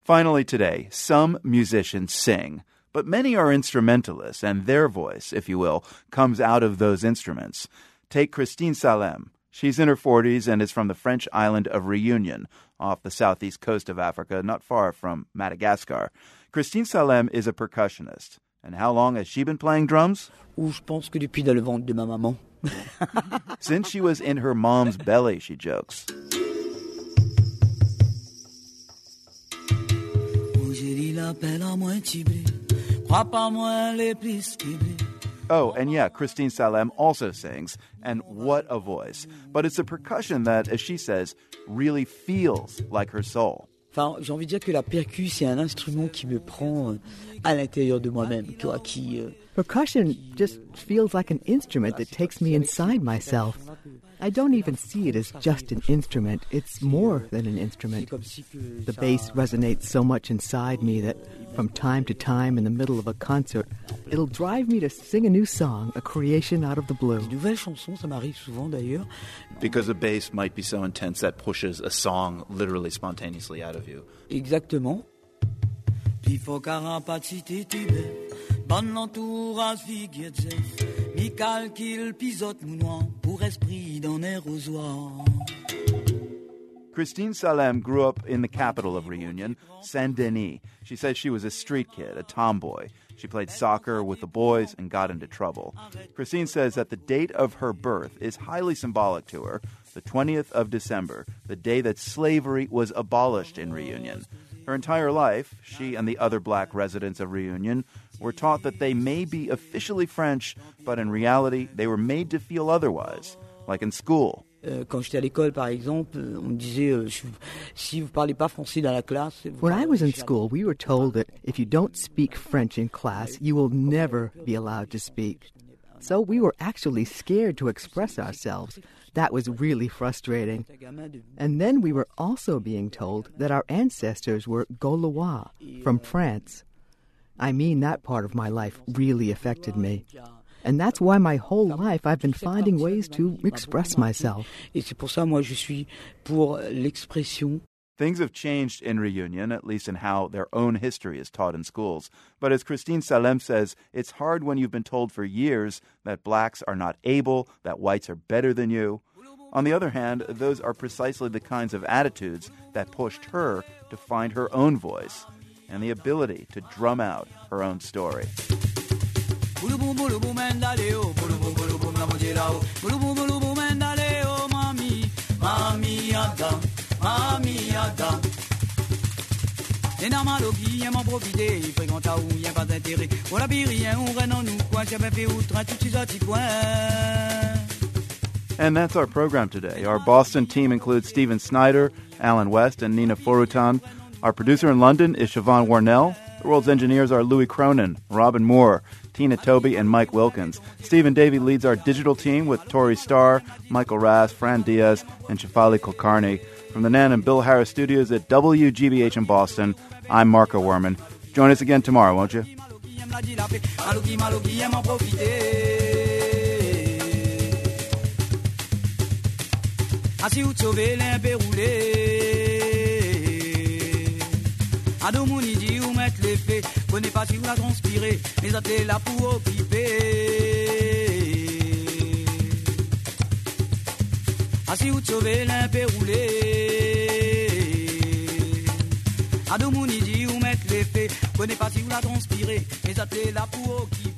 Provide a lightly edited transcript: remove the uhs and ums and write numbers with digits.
Finally today, some musicians sing, but many are instrumentalists, and their voice, if you will, comes out of those instruments. Take Christine Salem. She's in her 40s and is from the French island of Réunion, off the southeast coast of Africa, not far from Madagascar. Christine Salem is a percussionist. And how long has she been playing drums? Je pense que depuis dans le ventre de ma maman. Since she was in her mom's belly, she jokes. Oh, and yeah, Christine Salem also sings, and what a voice. But it's the percussion that, as she says, really feels like her soul. Enfin, j'ai envie de dire que la percu, c'est un instrument qui me prend à l'intérieur de moi-même, Percussion just feels like an instrument that takes me inside myself. I don't even see it as just an instrument. It's more than an instrument. The bass resonates so much inside me that from time to time in the middle of a concert, it'll drive me to sing a new song, a creation out of the blue. Des nouvelles chansons, ça m'arrive souvent d'ailleurs. Because the bass might be so intense that pushes a song literally spontaneously out of you. Exactement. Bonne l'entourage figure Jeff, mi calcul pisote mounouan pour esprit d'un arrosoir. Christine Salem grew up in the capital of Réunion, Saint-Denis. She says she was a street kid, a tomboy. She played soccer with the boys and got into trouble. Christine says that the date of her birth is highly symbolic to her, the 20th of December, the day that slavery was abolished in Réunion. Her entire life, she and the other black residents of Réunion were taught that they may be officially French, but in reality, they were made to feel otherwise, like in school. Quand j'étais à l'école, par exemple, on me disait si vous parlez pas français dans la classe. When I was in school, we were told that if you don't speak French in class, you will never be allowed to speak. So we were actually scared to express ourselves. That was really frustrating. And then we were also being told that our ancestors were Gaulois, from France. I mean, that part of my life really affected me. And that's why my whole life I've been finding ways to express myself. Et c'est pour ça, moi, je suis pour l'expression. Things have changed in Réunion, at least in how their own history is taught in schools. But as Christine Salem says, it's hard when you've been told for years that blacks are not able, that whites are better than you. On the other hand, those are precisely the kinds of attitudes that pushed her to find her own voice and the ability to drum out her own story. And that's our program today. Our Boston team includes Stephen Snyder, Alan West, and Nina Forutan. Our producer in London is Siobhan Warnell. The world's engineers are Louis Cronin, Robin Moore, Tina Toby, and Mike Wilkins. Stephen Davey leads our digital team with Tori Starr, Michael Rass, Fran Diaz, and Shafali Kulkarni. From the Nan and Bill Harris studios at WGBH in Boston, I'm Marco Werman. Join us again tomorrow, won't you? Adomouni dit où mettre les faits, connais pas si vous la transpirer, les athlètes là pour occuper. Assis ou sauver l'impé roulé. Adomouni dit où mettre les faits, connais pas si vous la transpirer, les athlètes là pour occuper.